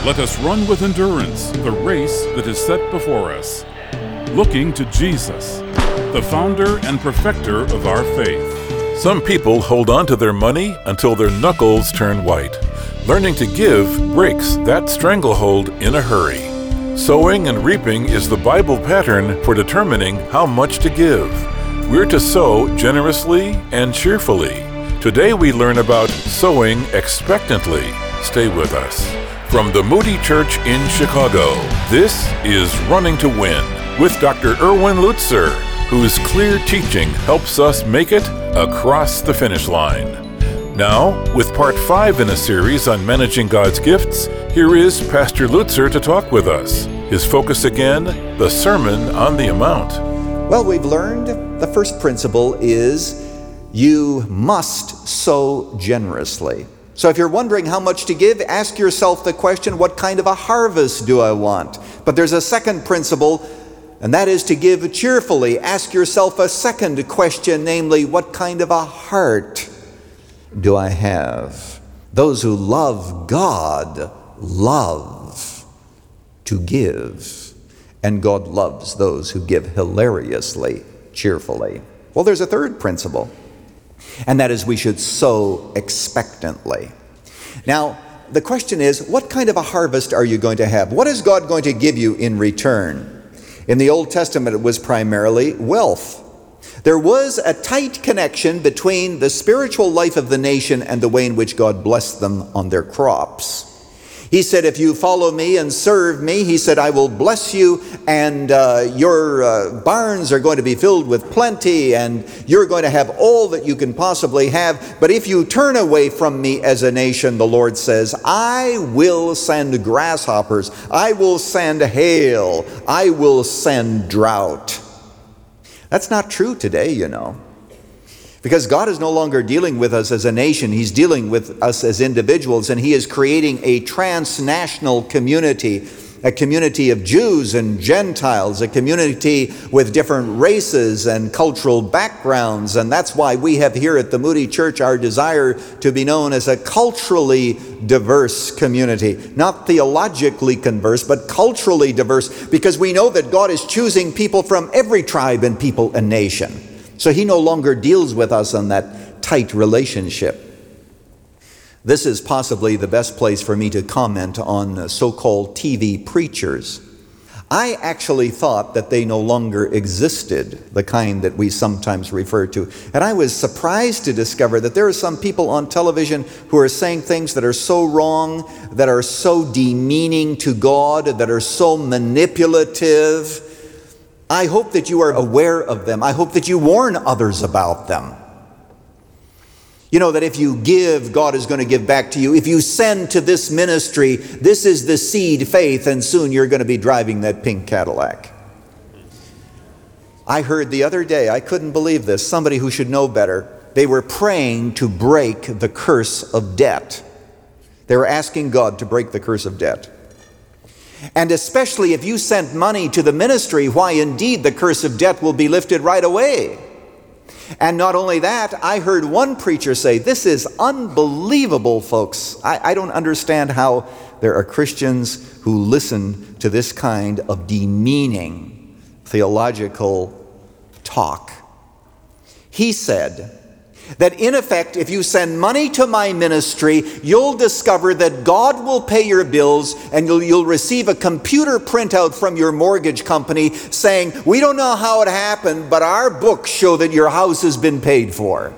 Let us run with endurance the race that is set before us, looking to Jesus, the founder and perfecter of our faith. Some people hold on to their money until their knuckles turn white. Learning to give breaks that stranglehold in a hurry. Sowing and reaping is the Bible pattern for determining how much to give. We're to sow generously and cheerfully. Today we learn about sowing expectantly. Stay with us. From the Moody Church in Chicago, this is Running to Win with Dr. Erwin Lutzer, whose clear teaching helps us make it across the finish line. Now, with part 5 in a series on managing God's gifts, here is Pastor Lutzer to talk with us. His focus again, the Sermon on the Mount. Well, we've learned the first principle is you must sow generously. So if you're wondering how much to give, ask yourself the question, what kind of a harvest do I want? But there's a second principle, and that is to give cheerfully. Ask yourself a second question, namely, what kind of a heart do I have? Those who love God love to give, and God loves those who give hilariously, cheerfully. Well, there's a third principle, and that is we should sow expectantly. Now, the question is, what kind of a harvest are you going to have? What is God going to give you in return? In the Old Testament, it was primarily wealth. There was a tight connection between the spiritual life of the nation and the way in which God blessed them on their crops. He said, if you follow me and serve me, he said, I will bless you, and your barns are going to be filled with plenty, and you're going to have all that you can possibly have. But if you turn away from me as a nation, the Lord says, I will send grasshoppers, I will send hail, I will send drought. That's not true today, you know. Because God is no longer dealing with us as a nation. He's dealing with us as individuals, and He is creating a transnational community, a community of Jews and Gentiles, a community with different races and cultural backgrounds. And that's why we have here at the Moody Church our desire to be known as a culturally diverse community. Not theologically diverse, but culturally diverse, because we know that God is choosing people from every tribe and people and nation. So He no longer deals with us on that tight relationship. This is possibly the best place for me to comment on so-called TV preachers. I actually thought that they no longer existed, the kind that we sometimes refer to. And I was surprised to discover that there are some people on television who are saying things that are so wrong, that are so demeaning to God, that are so manipulative. I hope that you are aware of them. I hope that you warn others about them. You know that if you give, God is going to give back to you. If you send to this ministry, this is the seed faith, and soon you're going to be driving that pink Cadillac. I heard the other day, I couldn't believe this, somebody who should know better. They were praying to break the curse of debt. They were asking God to break the curse of debt. And especially if you sent money to the ministry, why indeed the curse of debt will be lifted right away. And not only that, I heard one preacher say, this is unbelievable, folks. I don't understand how there are Christians who listen to this kind of demeaning theological talk. He said that in effect, if you send money to my ministry, you'll discover that God will pay your bills, and you'll receive a computer printout from your mortgage company saying, we don't know how it happened, but our books show that your house has been paid for.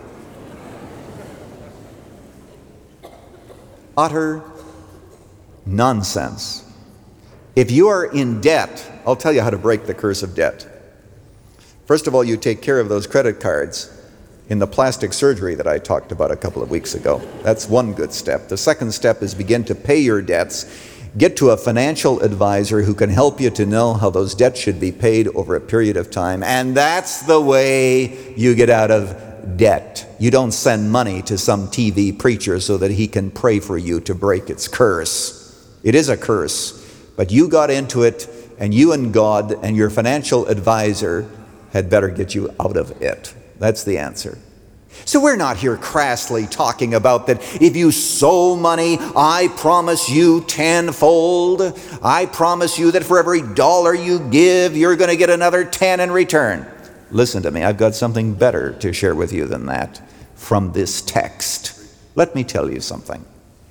Utter nonsense. If you are in debt, I'll tell you how to break the curse of debt. First of all, you take care of those credit cards in the plastic surgery that I talked about a couple of weeks ago. That's one good step. The second step is begin to pay your debts. Get to a financial advisor who can help you to know how those debts should be paid over a period of time. And that's the way you get out of debt. You don't send money to some TV preacher so that he can pray for you to break its curse. It is a curse, but you got into it, and you and God and your financial advisor had better get you out of it. That's the answer. So we're not here crassly talking about that if you sow money, I promise you tenfold. I promise you that for every dollar you give, you're going to get another 10 in return. Listen to me, I've got something better to share with you than that from this text. Let me tell you something.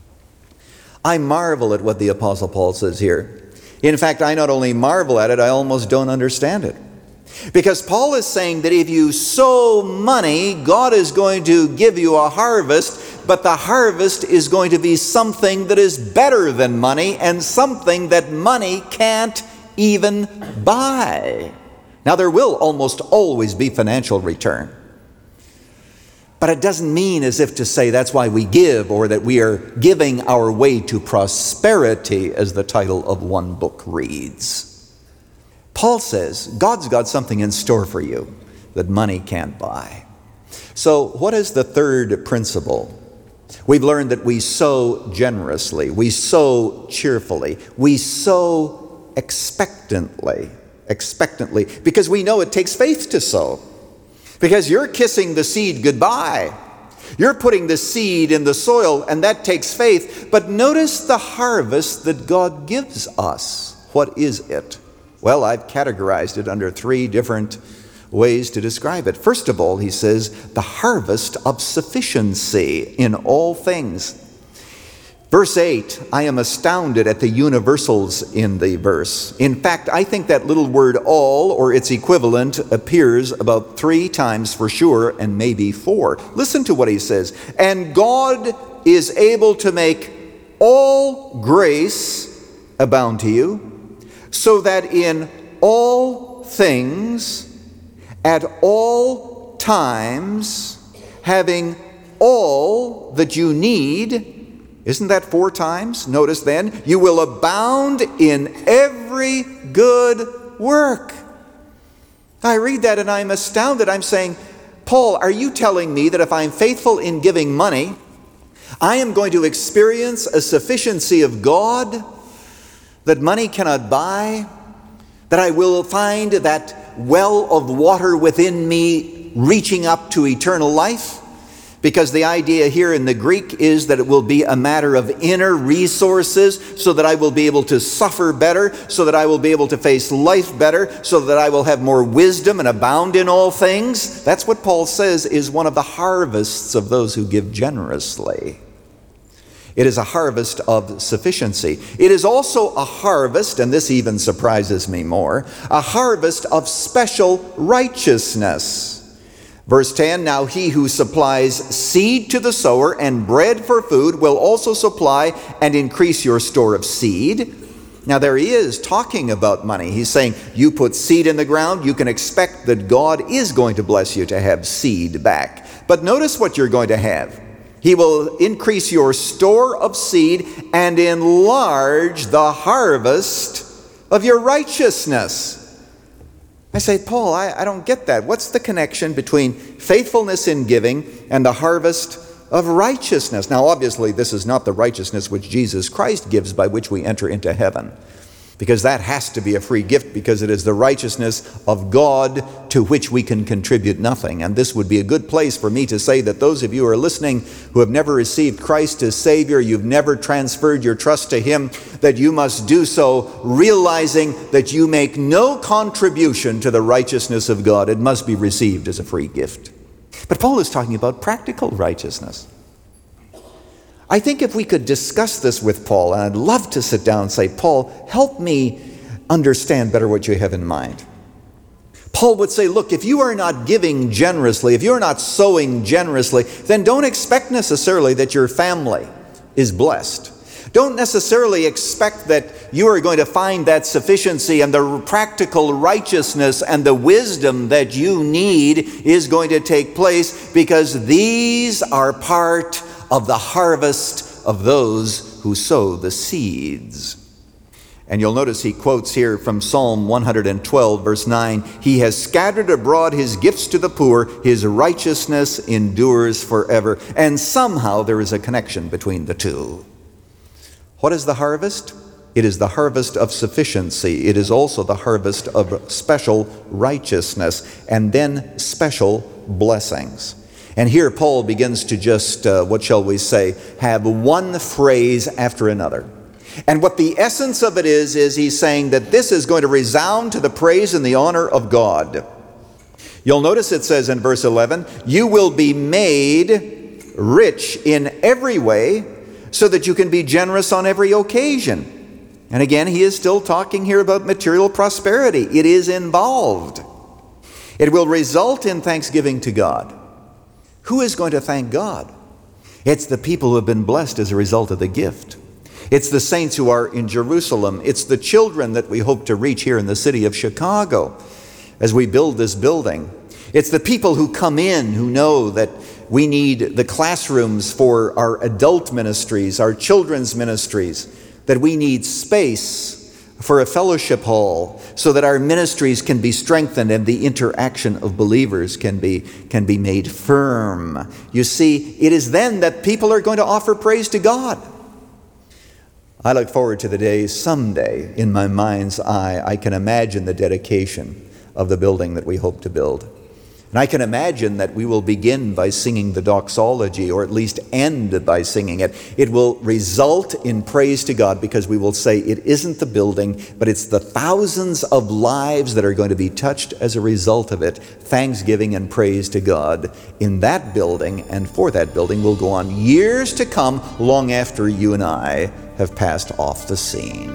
I marvel at what the Apostle Paul says here. In fact, I not only marvel at it, I almost don't understand it. Because Paul is saying that if you sow money, God is going to give you a harvest, but the harvest is going to be something that is better than money and something that money can't even buy. Now, there will almost always be financial return. But it doesn't mean as if to say that's why we give, or that we are giving our way to prosperity, as the title of one book reads. Paul says God's got something in store for you that money can't buy. So what is the third principle? We've learned that we sow generously, we sow cheerfully, we sow expectantly, because we know it takes faith to sow. Because you're kissing the seed goodbye. You're putting the seed in the soil, and that takes faith. But notice the harvest that God gives us. What is it? Well, I've categorized it under 3 different ways to describe it. First of all, he says, the harvest of sufficiency in all things. Verse 8, I am astounded at the universals in the verse. In fact, I think that little word all, or its equivalent, appears about 3 times for sure, and maybe 4. Listen to what he says. And God is able to make all grace abound to you, so that in all things, at all times, having all that you need. Isn't that 4 times? Notice then, you will abound in every good work. I read that and I'm astounded. I'm saying, Paul, are you telling me that if I'm faithful in giving money, I am going to experience a sufficiency of God that money cannot buy? That I will find that well of water within me reaching up to eternal life? Because the idea here in the Greek is that it will be a matter of inner resources, so that I will be able to suffer better, so that I will be able to face life better, so that I will have more wisdom and abound in all things. That's what Paul says is one of the harvests of those who give generously. It is a harvest of sufficiency. It is also a harvest, and this even surprises me more, a harvest of special righteousness. Verse 10, now he who supplies seed to the sower and bread for food will also supply and increase your store of seed. Now there he is talking about money. He's saying, you put seed in the ground, you can expect that God is going to bless you to have seed back. But notice what you're going to have. He will increase your store of seed and enlarge the harvest of your righteousness. I say, Paul, I don't get that. What's the connection between faithfulness in giving and the harvest of righteousness? Now, obviously, this is not the righteousness which Jesus Christ gives by which we enter into heaven, because that has to be a free gift, because it is the righteousness of God to which we can contribute nothing. And this would be a good place for me to say that those of you who are listening who have never received Christ as Savior, you've never transferred your trust to Him, that you must do so realizing that you make no contribution to the righteousness of God. It must be received as a free gift. But Paul is talking about practical righteousness. I think if we could discuss this with Paul, and I'd love to sit down and say, Paul, help me understand better what you have in mind. Paul would say, look, if you are not giving generously, if you're not sowing generously, then don't expect necessarily that your family is blessed. Don't necessarily expect that you are going to find that sufficiency and the practical righteousness and the wisdom that you need is going to take place, because these are part of the harvest of those who sow the seeds. And you'll notice he quotes here from Psalm 112, verse 9, He has scattered abroad His gifts to the poor, His righteousness endures forever. And somehow there is a connection between the two. What is the harvest? It is the harvest of sufficiency. It is also the harvest of special righteousness, and then special blessings. And here Paul begins to just, have one phrase after another. And what the essence of it is he's saying that this is going to resound to the praise and the honor of God. You'll notice it says in verse 11, you will be made rich in every way so that you can be generous on every occasion. And again, he is still talking here about material prosperity. It is involved. It will result in thanksgiving to God. Who is going to thank God? It's the people who have been blessed as a result of the gift. It's the saints who are in Jerusalem. It's the children that we hope to reach here in the city of Chicago as we build this building. It's the people who come in who know that we need the classrooms for our adult ministries, our children's ministries, that we need space for a fellowship hall so that our ministries can be strengthened and the interaction of believers can be made firm. You see, it is then that people are going to offer praise to God. I look forward to the day someday, in my mind's eye, I can imagine the dedication of the building that we hope to build. And I can imagine that we will begin by singing the doxology, or at least end by singing it. It will result in praise to God because we will say it isn't the building, but it's the thousands of lives that are going to be touched as a result of it. Thanksgiving and praise to God in that building and for that building will go on years to come, long after you and I have passed off the scene.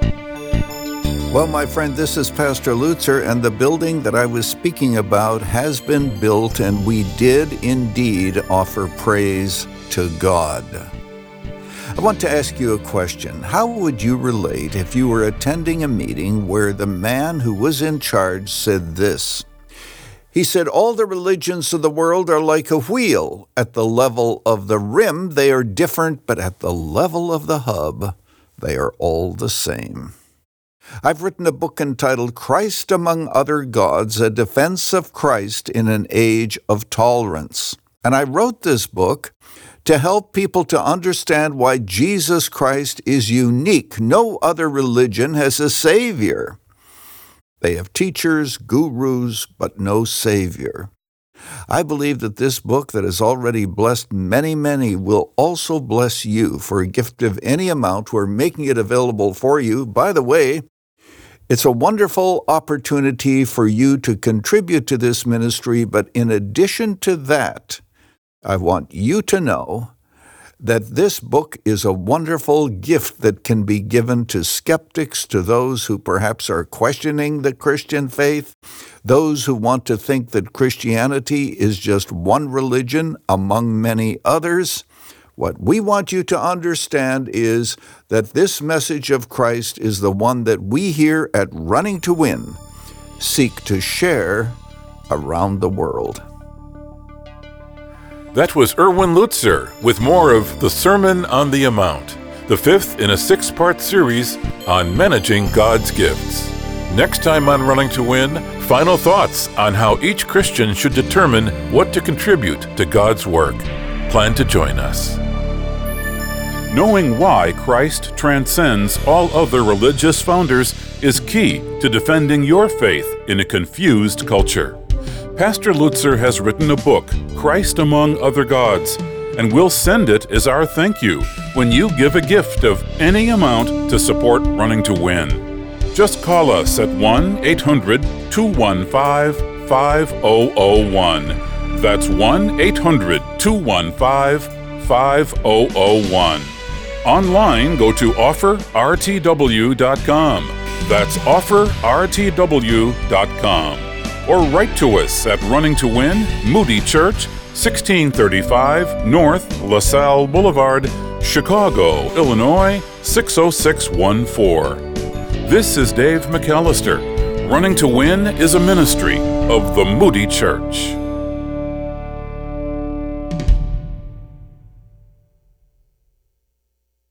Well, my friend, this is Pastor Lutzer, and the building that I was speaking about has been built, and we did indeed offer praise to God. I want to ask you a question. How would you relate if you were attending a meeting where the man who was in charge said this? He said, all the religions of the world are like a wheel. At the level of the rim, they are different, but at the level of the hub, they are all the same. I've written a book entitled Christ Among Other Gods, A Defense of Christ in an Age of Tolerance. And I wrote this book to help people to understand why Jesus Christ is unique. No other religion has a Savior. They have teachers, gurus, but no Savior. I believe that this book that has already blessed many will also bless you. For a gift of any amount, we're making it available for you. By the way, it's a wonderful opportunity for you to contribute to this ministry, but in addition to that, I want you to know that this book is a wonderful gift that can be given to skeptics, to those who perhaps are questioning the Christian faith, those who want to think that Christianity is just one religion among many others. What we want you to understand is that this message of Christ is the one that we here at Running to Win seek to share around the world. That was Erwin Lutzer with more of The Sermon on the Amount, the fifth in a 6-part series on managing God's gifts. Next time on Running to Win, final thoughts on how each Christian should determine what to contribute to God's work. Plan to join us. Knowing why Christ transcends all other religious founders is key to defending your faith in a confused culture. Pastor Lutzer has written a book, Christ Among Other Gods, and we'll send it as our thank you when you give a gift of any amount to support Running to Win. Just call us at 1-800-215-5001. That's 1-800-215-5001. Online, go to offerrtw.com. That's offerrtw.com. Or write to us at Running to Win, Moody Church, 1635 North LaSalle Boulevard, Chicago, Illinois, 60614. This is Dave McAllister. Running to Win is a ministry of the Moody Church.